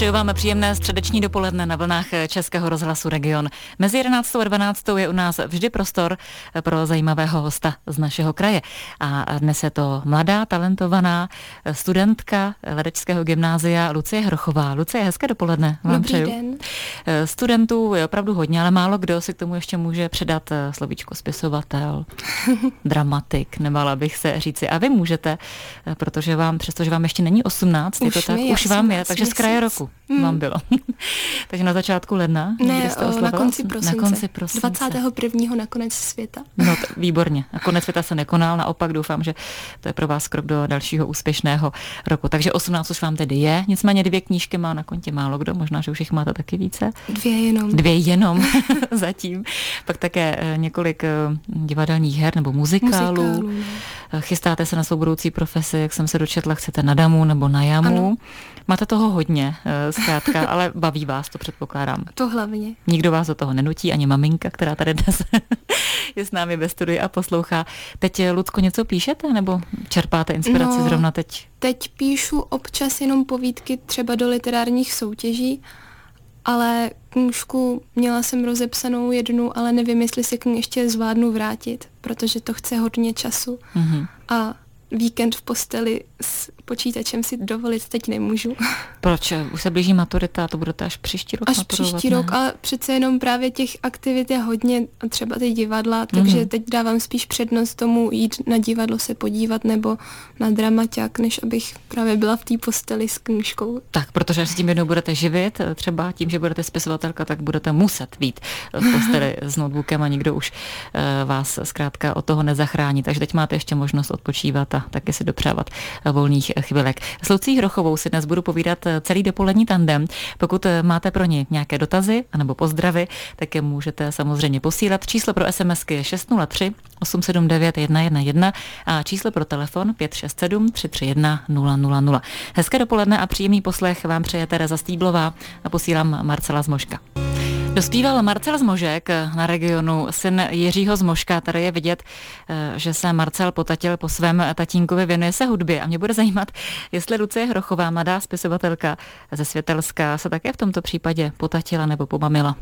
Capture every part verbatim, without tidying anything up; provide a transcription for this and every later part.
Přeju vám příjemné středeční dopoledne na vlnách Českého rozhlasu Region. Mezi jedenáctou a dvanáctou je u nás vždy prostor pro zajímavého hosta z našeho kraje. A dnes je to mladá, talentovaná studentka Ledeckého gymnázia Lucie Hrochová. Lucie, hezké dopoledne vám Dobrý přeju. den. Studentů je opravdu hodně, ale málo kdo si k tomu ještě může předat slovíčko spisovatel, dramatik, nebála bych se říci. A vy můžete, protože vám, přestože vám ještě není osmnáct, je to tak, už vám je, takže z kraje roku hmm. vám bylo. Takže na začátku ledna? Ne, o, na konci prosince. Na konci prosince. dvacátého prvního na konec světa. No, t- výborně. A konec světa se nekonal, naopak doufám, že to je pro vás krok do dalšího úspěšného roku. Takže osmnáct už vám tedy je, nicméně dvě knížky má na kontě málo kdo, možná, že už jich máte taky více. Dvě jenom. Dvě jenom zatím. Pak také několik divadelních her nebo muzikálů. Muzikálů. Chystáte se na svou budoucí profesi, jak jsem se dočetla, chcete na damu nebo na jamu. Ano. Máte toho hodně, zkrátka, ale baví vás to, předpokládám. To hlavně. Nikdo vás do toho nenutí, ani maminka, která tady dnes je s námi ve studiu a poslouchá. Teď, Lucko, něco píšete, nebo čerpáte inspiraci no, zrovna teď? Teď píšu občas jenom povídky třeba do literárních soutěží, ale knížku měla jsem rozepsanou jednu, ale nevím, jestli se k ní ještě zvládnu vrátit, protože to chce hodně času. Mm-hmm. A víkend v posteli s počítačem si dovolit teď nemůžu. Proč? Už se blíží maturita, to budete až příští rok Až maturovat, příští ne? rok, ale přece jenom právě těch aktivit je hodně, třeba ty divadla, takže mm-hmm. teď dávám spíš přednost tomu jít na divadlo se podívat nebo na dramaťák, než abych právě byla v té posteli s knížkou. Tak, protože s tím jednou budete živit, třeba tím, že budete spisovatelka, tak budete muset být v posteli s notebookem a nikdo už uh, vás zkrátka od toho nezachrání. Takže teď máte ještě možnost odpočívat a taky si dopřávat volných chvilek. S Lucí Hrochovou si dnes budu povídat celý dopolední tandem. Pokud máte pro ní nějaké dotazy anebo pozdravy, tak je můžete samozřejmě posílat. Číslo pro SMSky je šest nula tři osm sedm devět jedna jedna jedna a číslo pro telefon pět šest sedm tři tři jedna nula nula nula. Hezké dopoledne a příjemný poslech vám přeje Tereza Stýblová a posílám Marcela Zmožka. Dospíval Marcel Zmožek na Regionu, syn Jiřího Zmožka. Tady je vidět, že se Marcel potatil po svém tatínkovi, věnuje se hudbě. A mě bude zajímat, jestli Lucie Hrochová, mladá spisovatelka ze Světelska, se také v tomto případě potatila nebo pomamila.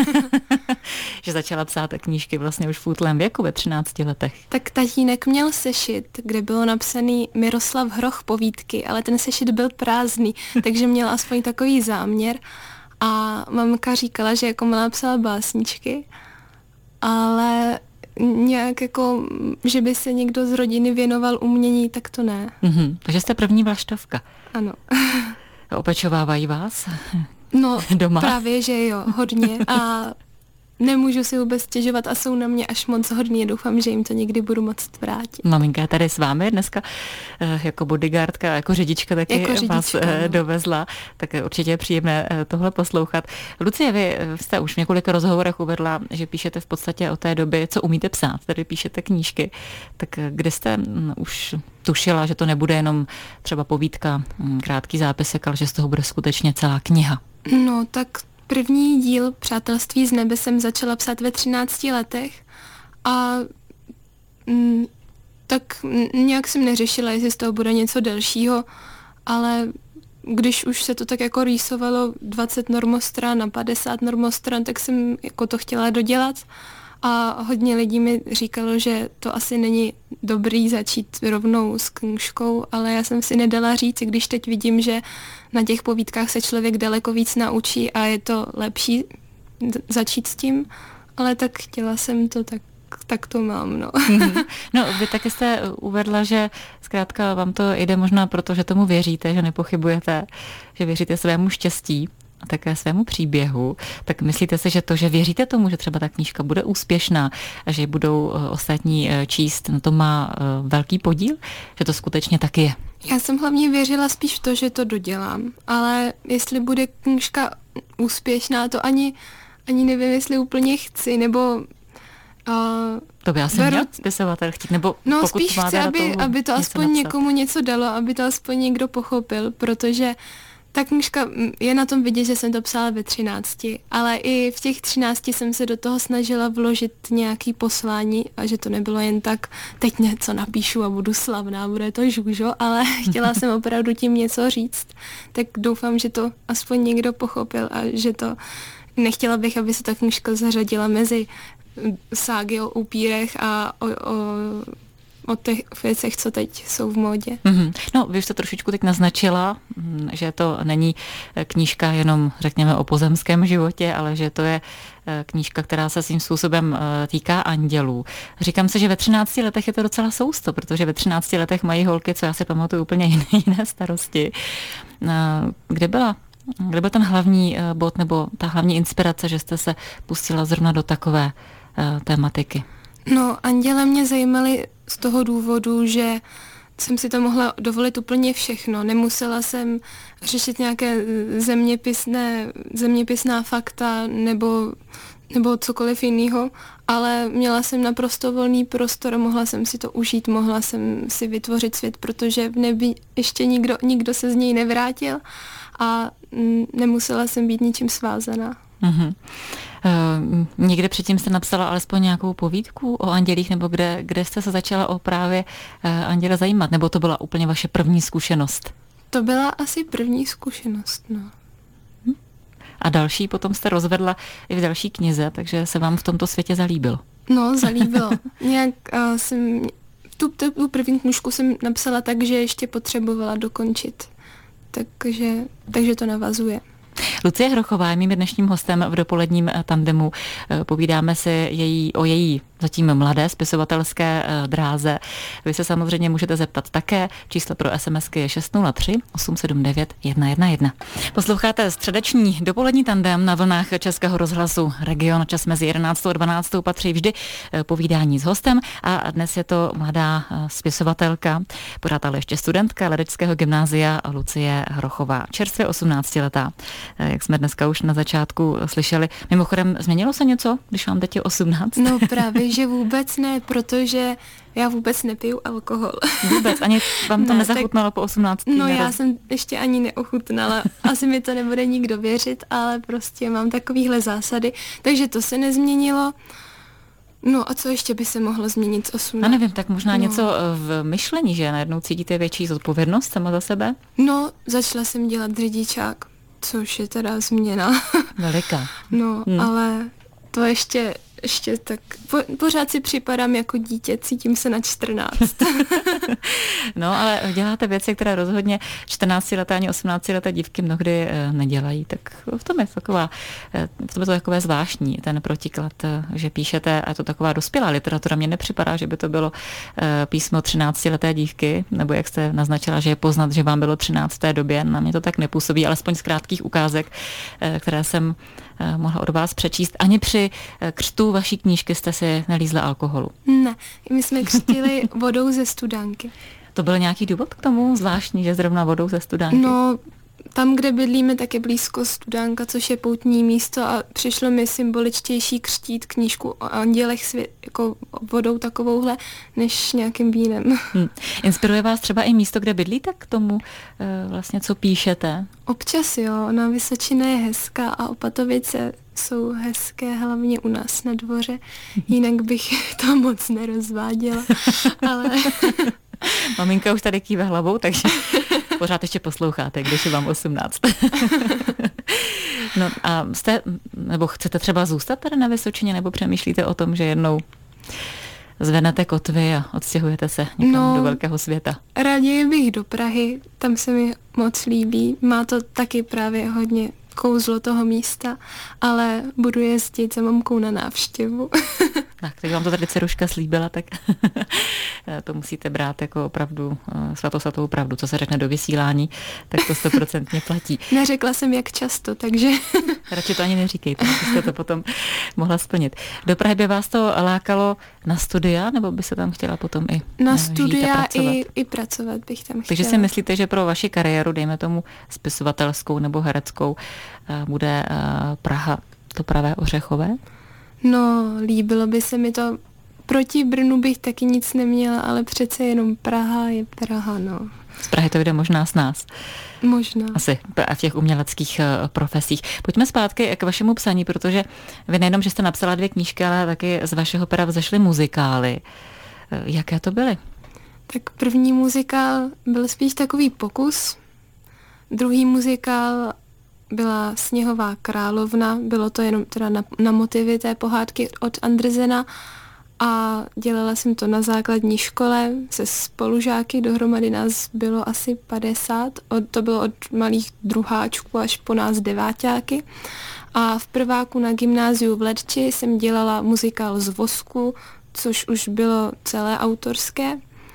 Že začala psát knížky vlastně už v útlém věku, ve třinácti letech. Tak tatínek měl sešit, kde bylo napsaný Miroslav Hroch povídky, ale ten sešit byl prázdný, takže měl aspoň takový záměr. A mamka říkala, že jako malá psala básničky, ale nějak jako, že by se někdo z rodiny věnoval umění, tak to ne. Mm-hmm. Takže jste první vlaštovka. Ano. Opečovávají vás no, doma? Právě, že jo, hodně. A nemůžu si vůbec stěžovat a jsou na mě až moc hodní. Doufám, že jim to někdy budu moct vrátit. Maminka je tady s vámi dneska jako bodyguardka, jako řidička taky jako řidička, vás no. dovezla, tak určitě je příjemné tohle poslouchat. Lucie, vy jste už v několika rozhovorech uvedla, že píšete v podstatě o té doby, co umíte psát, tady píšete knížky. Tak kdy jste už tušila, že to nebude jenom třeba povídka, krátký zápisek, ale že z toho bude skutečně celá kniha? No, tak první díl Přátelství z nebe jsem začala psát ve třinácti letech a mm, tak nějak jsem neřešila, jestli z toho bude něco delšího, ale když už se to tak jako rýsovalo dvacet normostran a padesát normostran, tak jsem jako to chtěla dodělat a hodně lidí mi říkalo, že to asi není dobrý začít rovnou s knížkou, ale já jsem si nedala říct, když teď vidím, že na těch povídkách se člověk daleko víc naučí a je to lepší začít s tím, ale tak chtěla jsem to, tak, tak to mám, no. No, vy taky jste uvedla, že zkrátka vám to jde možná proto, že tomu věříte, že nepochybujete, že věříte svému štěstí a také svému příběhu, tak myslíte si, že to, že věříte tomu, že třeba ta knížka bude úspěšná a že budou ostatní číst, na to má velký podíl, že to skutečně taky je? Já jsem hlavně věřila spíš v to, že to dodělám, ale jestli bude knížka úspěšná, to ani, ani nevím, jestli úplně chci, nebo Uh, to by asi beru... měl spisovatel chtít, nebo no, pokud spíš chci, aby, aby to aspoň napsat. Někomu něco dalo, aby to aspoň někdo pochopil, protože Ta knížka je na tom vidět, že jsem to psala ve třinácti, ale i v těch třinácti jsem se do toho snažila vložit nějaký poslání a že to nebylo jen tak, teď něco napíšu a budu slavná, bude to žůžo, ale chtěla jsem opravdu tím něco říct. Tak doufám, že to aspoň někdo pochopil a že to nechtěla bych, aby se ta knížka zařadila mezi ságy o upírech a o, o o těch věcech, co teď jsou v módě. Mm-hmm. No, vy už jste trošičku teď naznačila, že to není knížka jenom, řekněme, o pozemském životě, ale že to je knížka, která se svým způsobem týká andělů. Říkám si, že ve třinácti letech je to docela sousto, protože ve třinácti letech mají holky, co já si pamatuju, úplně jiné, jiné starosti. Kde byla Kde byl ten hlavní bod nebo ta hlavní inspirace, že jste se pustila zrovna do takové tématiky? No, anděle mě zajímaly z toho důvodu, že jsem si to mohla dovolit úplně všechno. Nemusela jsem řešit nějaké zeměpisné, zeměpisná fakta nebo, nebo cokoliv jiného, ale měla jsem naprosto volný prostor a mohla jsem si to užít, mohla jsem si vytvořit svět, protože v nebi ještě nikdo, nikdo se z něj nevrátil a nemusela jsem být ničím svázaná. Mm-hmm. Uh, někde předtím jste napsala alespoň nějakou povídku o andělích, nebo kde, kde jste se začala o právě uh, anděle zajímat, nebo to byla úplně vaše první zkušenost? To byla asi první zkušenost, no. Hm? A další potom jste rozvedla i v další knize, takže se vám v tomto světě zalíbilo. No, zalíbilo. Nějak uh, jsem, tu, tu první knížku jsem napsala tak, že ještě potřebovala dokončit. Takže, takže to navazuje. Lucie Hrochová je mým dnešním hostem v dopoledním tandemu. Povídáme si její, o její zatím mladé spisovatelské dráze. Vy se samozřejmě můžete zeptat také. Číslo pro SMSky je šest nula tři osm sedm devět jedna jedna jedna. Posloucháte středeční dopolední tandem na vlnách Českého rozhlasu Region. Čas mezi jedenáctou a dvanáctou patří vždy povídání s hostem a dnes je to mladá spisovatelka, pořád ale ještě studentka Ledeckého gymnázia Lucie Hrochová, čerstvě osmnáctiletá. Jak jsme dneska už na začátku slyšeli. Mimochodem, změnilo se něco, když vám teď je osmnáct? No právě, že vůbec ne, protože já vůbec nepiju alkohol. Vůbec? Ani vám to ne, nezachutnalo tak, po osmnácti? No já jsem ještě ani neochutnala. Asi mi to nebude nikdo věřit, ale prostě mám takovýhle zásady. Takže to se nezměnilo. No a co ještě by se mohlo změnit z osmnácti? A nevím, tak možná no. něco v myšlení, že najednou cítíte větší zodpovědnost sama za sebe? No, začala jsem dělat řidičák, což je teda změna. Veliká. No, hmm. ale to ještě, ještě tak, po, pořád si připadám jako dítě, cítím se na čtrnáct. No, ale děláte věci, které rozhodně čtrnáctileté ani osmnáctileté dívky mnohdy nedělají, tak v tom je taková, v tom je to takové zvláštní, ten protiklad, že píšete, a je to taková dospělá literatura, mně nepřipadá, že by to bylo písmo třináctileté dívky, nebo jak jste naznačila, že je poznat, že vám bylo třináct v té době, na mě to tak nepůsobí, alespoň z krátkých ukázek, které jsem mohla od vás přečíst. Ani při křtu vaší knížky jste si nelízla alkoholu. Ne, my jsme křtili vodou ze studánky. To byl nějaký důvod k tomu zvláštní, že zrovna vodou ze studánky? No, tam, kde bydlíme, tak je blízko studánka, což je poutní místo a přišlo mi symboličtější křtít knížku o andělech svět, jako vodou takovouhle, než nějakým vínem. Hmm. Inspiruje vás třeba i místo, kde bydlíte k tomu, vlastně, co píšete? Občas jo, na Vysočině je hezká a Opatovice jsou hezké, hlavně u nás na dvoře, jinak bych to moc nerozváděla, ale... Maminka už tady kýve hlavou, takže pořád ještě posloucháte, když je vám osmnáct. No a jste, nebo chcete třeba zůstat tady na Vysočině, nebo přemýšlíte o tom, že jednou zvednete kotvy a odstěhujete se někam no, do velkého světa? Raději bych do Prahy, tam se mi moc líbí. Má to taky právě hodně kouzlo toho místa, ale budu jezdit za mamkou na návštěvu. Tak, tak vám to tady dceruška slíbila, tak to musíte brát jako opravdu svatosvatou pravdu, co se řekne do vysílání, tak to stoprocentně platí. Neřekla jsem jak často, takže... Radši to ani neříkejte, abyste to potom mohla splnit. Do Prahy by vás to lákalo na studia, nebo by se tam chtěla potom i na žít studia a pracovat? I, i pracovat bych tam chtěla. Takže si myslíte, že pro vaši kariéru, dejme tomu spisovatelskou nebo hereckou, bude Praha to pravé ořechové? No, líbilo by se mi to. Proti Brnu bych taky nic neměla, ale přece jenom Praha je Praha, no. Z Prahy to jde možná s nás. Možná. Asi v těch uměleckých profesích. Pojďme zpátky k vašemu psaní, protože vy nejenom, že jste napsala dvě knížky, ale taky z vašeho pera vzešly muzikály. Jaké to byly? Tak první muzikál byl spíš takový pokus. Druhý muzikál byla Sněhová královna. Bylo to jenom teda na, na motivy té pohádky od Andrzena. A dělala jsem to na základní škole se spolužáky, dohromady nás bylo asi padesát, od, to bylo od malých druháčků až po nás deváťáky. A v prváku na gymnáziu v Ledči jsem dělala muzikál Z vosku, což už bylo celé autorské.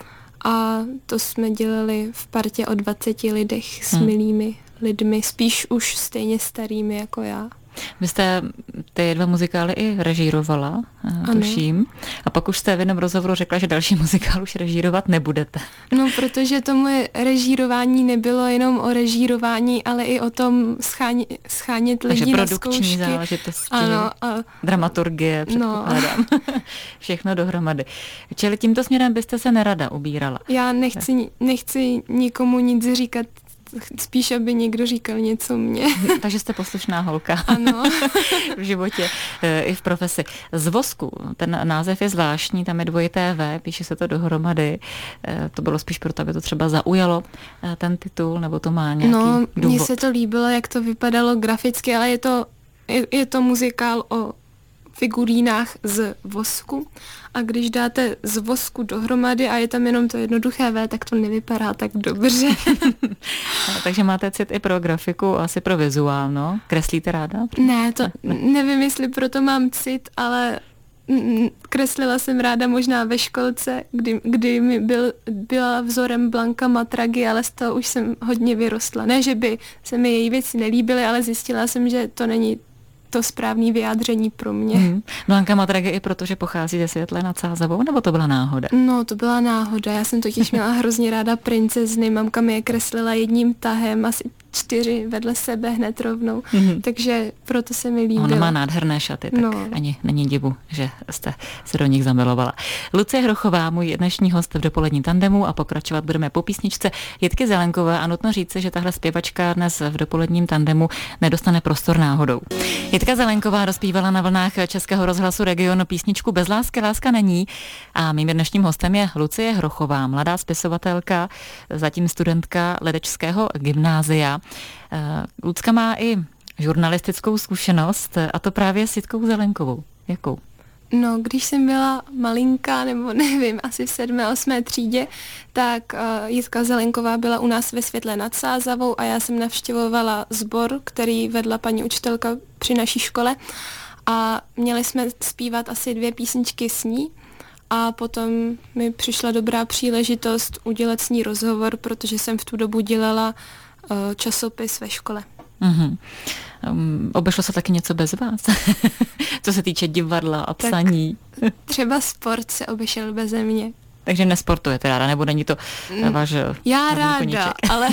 A to jsme dělali v partě o dvaceti lidech s hmm. milými lidmi, spíš už stejně starými jako já. Vy jste ty dva muzikály i režírovala, tuším. A pak už jste v jednom rozhovoru řekla, že další muzikál už režírovat nebudete. No, protože to moje režírování nebylo jenom o režírování, ale i o tom schání, schánět lidi na zkoušky. Takže produkční záležitosti, ano, a... dramaturgie, předpokládám. No. Všechno dohromady. Čili tímto směrem byste se nerada ubírala. Já nechci, nechci nikomu nic říkat, spíš, aby někdo říkal něco mně. Takže jste poslušná holka. Ano. V životě i v profesi. Z vosku, ten název je zvláštní, tam je dvojité V, píše se to dohromady. To bylo spíš proto, aby to třeba zaujalo ten titul, nebo to má nějaký no, důvod? No, mně se to líbilo, jak to vypadalo graficky, ale je to, je, je to muzikál o figurínách z vosku a když dáte z vosku dohromady a je tam jenom to jednoduché V, tak to nevypadá tak dobře. Takže máte cit i pro grafiku, asi pro vizuál, no? Kreslíte ráda? Ne, to nevím, jestli proto mám cit, ale kreslila jsem ráda možná ve školce, kdy, kdy mi byl, byla vzorem Blanka Matragi, ale z toho už jsem hodně vyrostla. Ne, že by se mi její věci nelíbily, ale zjistila jsem, že to není to správné vyjádření pro mě. Hmm. Blanka Matragi i proto, že pochází ze Světlé nad Sázavou, nebo to byla náhoda? No, to byla náhoda. Já jsem totiž měla hrozně ráda princezny. Mamka mi je kreslila jedním tahem, asi čtyři vedle sebe hned rovnou. Mm-hmm. Takže proto se mi líbilo. Ona má nádherné šaty, tak no. ani není divu, že jste se do nich zamilovala. Lucie Hrochová, můj dnešní host v dopolední tandemu, a pokračovat budeme po písničce Jitky Zelenkové, a nutno říci, že tahle zpěvačka dnes v dopoledním tandemu nedostane prostor náhodou. Jitka Zelenková rozpívala na vlnách Českého rozhlasu Region písničku Bez lásky láska není, a mým dnešním hostem je Lucie Hrochová, mladá spisovatelka, zatím studentka Ledečského gymnázia. Lucka má i žurnalistickou zkušenost, a to právě s Jitkou Zelenkovou. Jakou? No, když jsem byla malinká, nebo nevím, asi v sedmé, osmé třídě, tak uh, Jitka Zelenková byla u nás ve Světlé nad Sázavou a já jsem navštěvovala sbor, který vedla paní učitelka při naší škole, a měli jsme zpívat asi dvě písničky s ní. A potom mi přišla dobrá příležitost udělat s ní rozhovor, protože jsem v tu dobu dělala uh, časopis ve škole. Mm-hmm. Um, obešlo se taky něco bez vás? Co se týče divadla a psaní? Tak třeba sport se obešel beze mě. Takže nesportujete ráda, nebo není to váš... Já ráda, ale,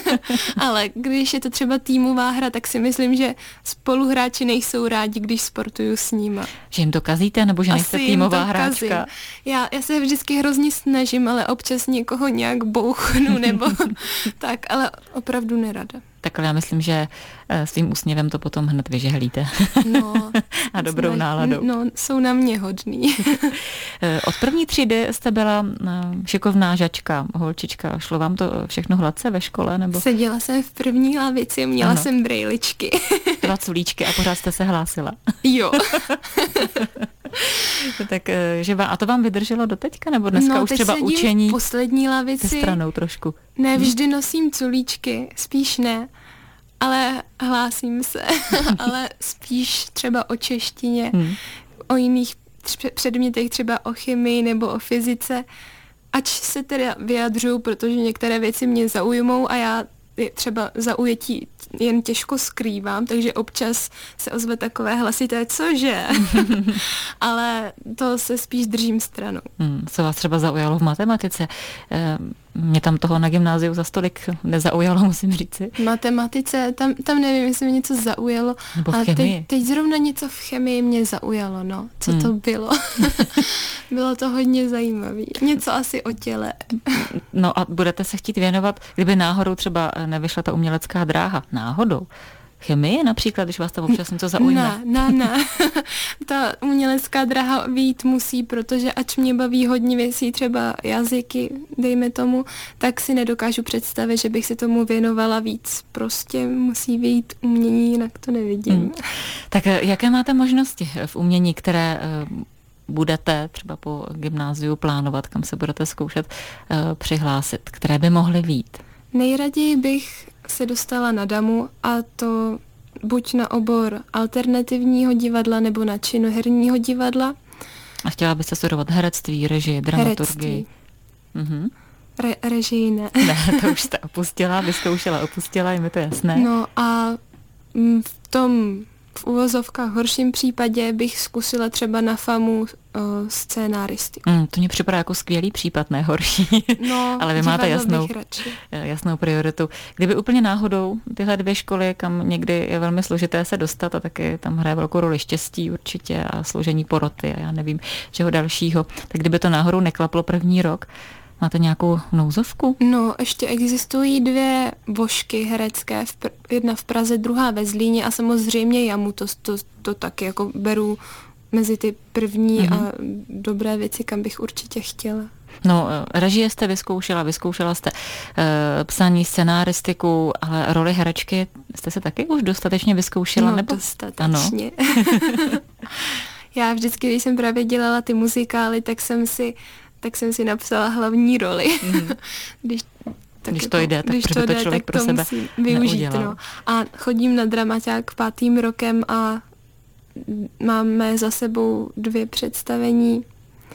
ale když je to třeba týmová hra, tak si myslím, že spoluhráči nejsou rádi, když sportuju s nima. Že jim to kazíte, nebo že nejste týmová hráčka? Já, já se vždycky hrozně snažím, ale občas někoho nějak bouchnu, nebo tak, ale opravdu nerada. Tak ale já myslím, že svým úsměvem to potom hned vyžehlíte. No, a dobrou náladou. No, jsou na mě hodný. Od první třídy jste byla šikovná žačka, holčička. Šlo vám to všechno hladce ve škole? Nebo? Seděla jsem v první lavici, měla ano. jsem brejličky. Byla culíčky a pořád jste se hlásila. Jo. Tak, že vám, a to vám vydrželo doteďka? Nebo dneska no, už třeba učení? V poslední lavici. Stranou trošku. Ne, vždy nosím culíčky, spíš ne. Ale hlásím se, ale spíš třeba o češtině, hmm. o jiných předmětech, třeba o chemii nebo o fyzice. Ač se teda vyjadřuju, protože některé věci mě zaujmou a já třeba zaujetí jen těžko skrývám, takže občas se ozve takové hlasité, cože? Ale to se spíš držím stranou. Hmm, co vás třeba zaujalo v matematice? E, mě tam toho na gymnáziu za stolik nezaujalo, musím říci. V matematice, tam, tam nevím, jestli mě něco zaujalo. Nebo v ale chemii. teď, teď zrovna něco v chemii mě zaujalo, no. Co hmm. to bylo? Bylo to hodně zajímavé. Něco asi o těle. No a budete se chtít věnovat, kdyby náhodou třeba nevyšla ta umělecká dráha, náhodou, chemie například, když vás tam občas něco zaujme? Ne, ne, ne. Ta umělecká dráha vyjít musí, protože ač mě baví hodně věcí, třeba jazyky, dejme tomu, tak si nedokážu představit, že bych se tomu věnovala víc. Prostě musí vyjít umění, jinak to nevidím. Hmm. Tak jaké máte možnosti v umění, které budete třeba po gymnáziu plánovat, kam se budete zkoušet uh, přihlásit, které by mohly vyjít? Nejraději bych se dostala na damu, a to buď na obor alternativního divadla nebo na činoherního divadla. A chtěla byste studovat herectví, režii, dramaturgii? Mhm. Re- režii ne. Ne, to už jste opustila, vyzkoušela, opustila, je mi to jasné. No a v tom v uvozovkách horším případě bych zkusila třeba na FAMu uh, scénáristiku. Mm, to mě připadá jako skvělý případ, ne horší. No, ale vy máte jasnou, jasnou prioritu. Kdyby úplně náhodou tyhle dvě školy, kam někdy je velmi složité se dostat a taky tam hraje velkou roli štěstí určitě a složení poroty a já nevím čeho dalšího, tak kdyby to náhodou neklaplo první rok, máte nějakou nouzovku? No, ještě existují dvě vošky herecké, v pr- jedna v Praze, druhá ve Zlíně a samozřejmě Jamu, to, to, to taky jako beru mezi ty první mm-hmm. a dobré věci, kam bych určitě chtěla. No, režie jste vyzkoušela, vyzkoušela jste uh, psaní, scenaristiku, ale roli herečky jste se taky už dostatečně vyzkoušela? No, nebo? dostatečně. Já vždycky, když jsem právě dělala ty muzikály, tak jsem si tak jsem si napsala hlavní roli. Mm. když, tak když jako, to jde, tak když to, jde, člověk tak pro to sebe musím využít. No. A chodím na dramaťák pátým rokem a máme za sebou dvě představení.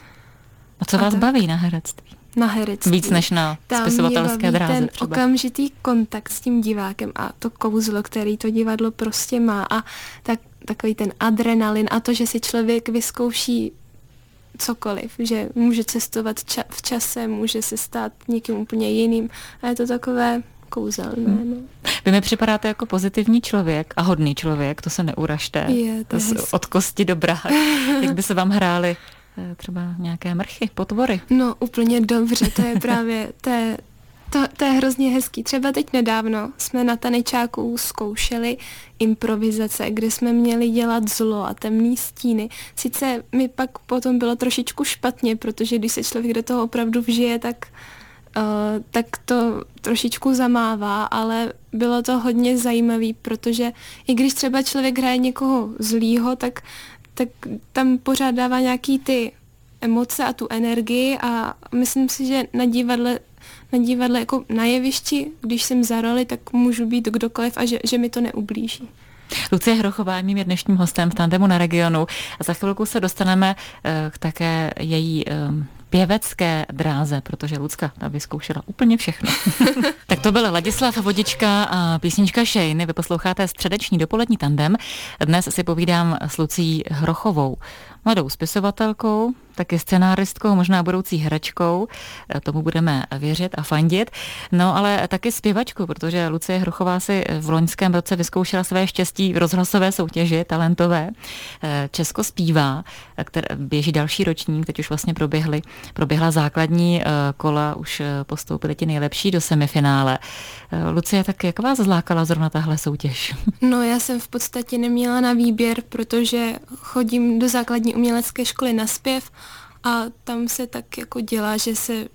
A co a vás tak baví na herectví? Na herectví. Víc než na Tam spisovatelské dráze ten třeba. okamžitý kontakt s tím divákem a to kouzlo, který to divadlo prostě má a tak, takový ten adrenalin a to, že si člověk vyzkouší cokoliv, že může cestovat ča- v čase, může se stát někým úplně jiným a je to takové kouzelné. No. Vy mi připadáte jako pozitivní člověk a hodný člověk, to se neuražte. Je, to je od kosti dobrá. Jak by se vám hrály třeba nějaké mrchy, potvory? No úplně dobře, to je právě, to je, to, to je hrozně hezký. Třeba teď nedávno jsme na tanečáku zkoušeli improvizace, kde jsme měli dělat zlo a temný stíny. Sice mi pak potom bylo trošičku špatně, protože když se člověk do toho opravdu vžije, tak, uh, tak to trošičku zamává, ale bylo to hodně zajímavý, protože i když třeba člověk hraje někoho zlýho, tak, tak tam pořád dává nějaký ty emoce a tu energii a myslím si, že na divadle na divadle jako na jevišti, když jsem za roli, tak můžu být kdokoliv a že, že mi to neublíží. Lucie Hrochová je mým dnešním hostem v Tandemu na Regionu a za chvilku se dostaneme uh, k také její um, pěvecké dráze, protože Lucka ta vyzkoušela úplně všechno. Tak to byl Ladislav Vodička a písnička Shane. Vy posloucháte středeční dopolední Tandem. Dnes si povídám s Lucí Hrochovou, mladou spisovatelkou, taky scenáristkou, možná budoucí herečkou, tomu budeme věřit a fandit, no ale taky zpěvačkou, protože Lucie Hrochová si v loňském roce vyzkoušela své štěstí v rozhlasové soutěži talentové. Česko zpívá, které běží další ročník, teď už vlastně proběhly, proběhla základní kola, už postoupili ti nejlepší do semifinále. Lucie, tak jak vás zlákala zrovna tahle soutěž? No já jsem v podstatě neměla na výběr, protože chodím do základní umělecké školy na zpěv a tam se tak jako dělá, že se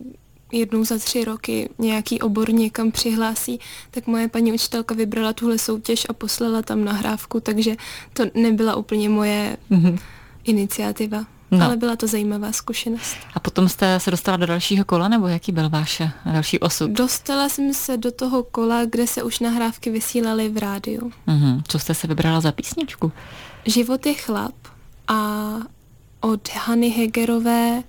jednou za tři roky nějaký obor někam přihlásí, tak moje paní učitelka vybrala tuhle soutěž a poslala tam nahrávku, takže to nebyla úplně moje mm-hmm. iniciativa. No. Ale byla to zajímavá zkušenost. A potom jste se dostala do dalšího kola, nebo jaký byl váš další osud? Dostala jsem se do toho kola, kde se už nahrávky vysílaly v rádiu. Mm-hmm. Co jste se vybrala za písničku? Život je chlap a od Hany Hegerové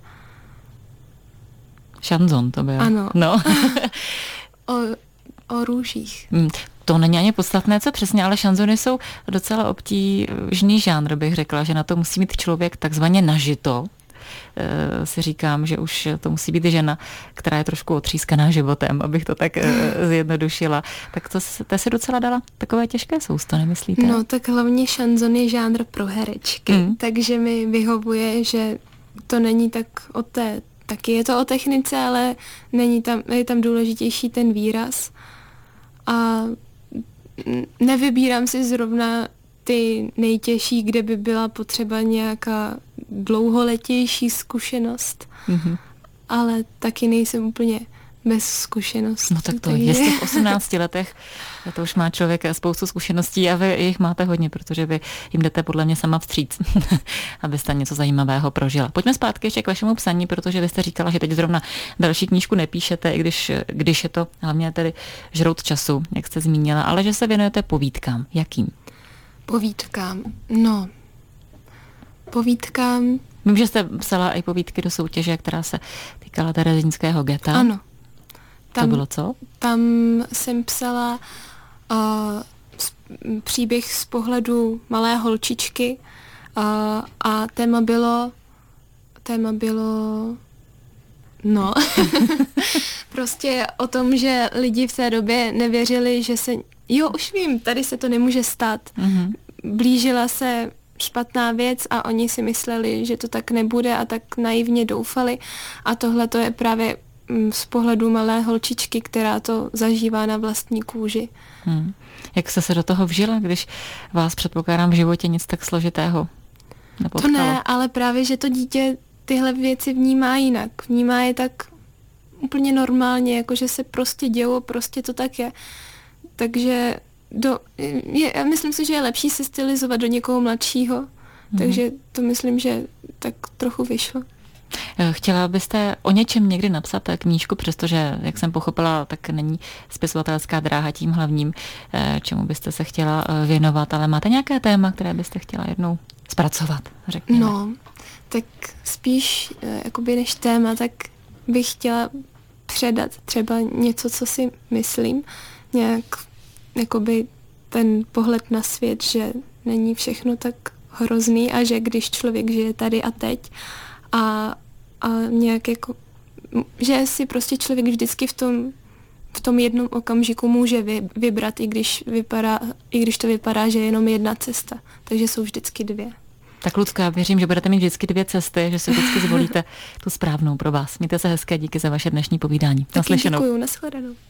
Šanzon to byl. Ano. No. o, o růžích. Mm. to není ani podstatné, co přesně, ale šanzony jsou docela obtížný žánr, bych řekla, že na to musí mít člověk takzvaně nažito. E, si říkám, že už to musí být žena, která je trošku otřískaná životem, abych to tak e, zjednodušila. Tak to, to se docela dala takové těžké sousto, nemyslíte? No tak hlavně šanzon je žánr pro herečky, mm. takže mi vyhovuje, že to není tak o té, taky je to o technice, ale není tam, je tam důležitější ten výraz. A nevybírám si zrovna ty nejtěžší, kde by byla potřeba nějaká dlouholetější zkušenost, mm-hmm. ale taky nejsem úplně bez zkušeností. No tak to je, jestli v osmnácti letech, to už má člověk spoustu zkušeností a vy jich máte hodně, protože vy jim jdete podle mě sama vstříc, abyste něco zajímavého prožila. Pojďme zpátky ještě k vašemu psaní, protože vy jste říkala, že teď zrovna další knížku nepíšete, i když, když je to hlavně tedy žrout času, jak jste zmínila, ale že se věnujete povídkám. Jakým? Povídkám, no, povídkám... Vím, že jste psala i povídky do soutěže, která se týkala terezínského geta. Ano. Tam, to bylo co? Tam jsem psala uh, příběh z pohledu malé holčičky uh, a téma bylo, téma bylo, no, prostě o tom, že lidi v té době nevěřili, že se, jo, už vím, tady se to nemůže stát. Mm-hmm. Blížila se špatná věc a oni si mysleli, že to tak nebude a tak naivně doufali a tohle to je právě z pohledu malé holčičky, která to zažívá na vlastní kůži. Hmm. Jak jste se do toho vžila, když vás, předpokládám, v životě nic tak složitého nepotkalo? To ne, ale právě, že to dítě tyhle věci vnímá jinak. Vnímá je tak úplně normálně, jako že se prostě dělo, prostě to tak je. Takže do, je, já myslím si, že je lepší se stylizovat do někoho mladšího, hmm. takže to myslím, že tak trochu vyšlo. Chtěla byste o něčem někdy napsat knížku, přestože, jak jsem pochopila, tak není spisovatelská dráha tím hlavním, čemu byste se chtěla věnovat, ale máte nějaké téma, které byste chtěla jednou zpracovat, řekněme? No, tak spíš jakoby než téma, tak bych chtěla předat třeba něco, co si myslím, nějak jakoby ten pohled na svět, že není všechno tak hrozný a že když člověk žije tady a teď a, a nějak jako, že si prostě člověk vždycky v tom, v tom jednom okamžiku může vy, vybrat, i když, vypadá, i když to vypadá, že je jenom jedna cesta. Takže jsou vždycky dvě. Tak Lucko, já věřím, že budete mít vždycky dvě cesty, že si vždycky zvolíte tu správnou pro vás. Mějte se hezké, díky za vaše dnešní povídání. Taky Naslyšenou. Děkuju, nashledanou.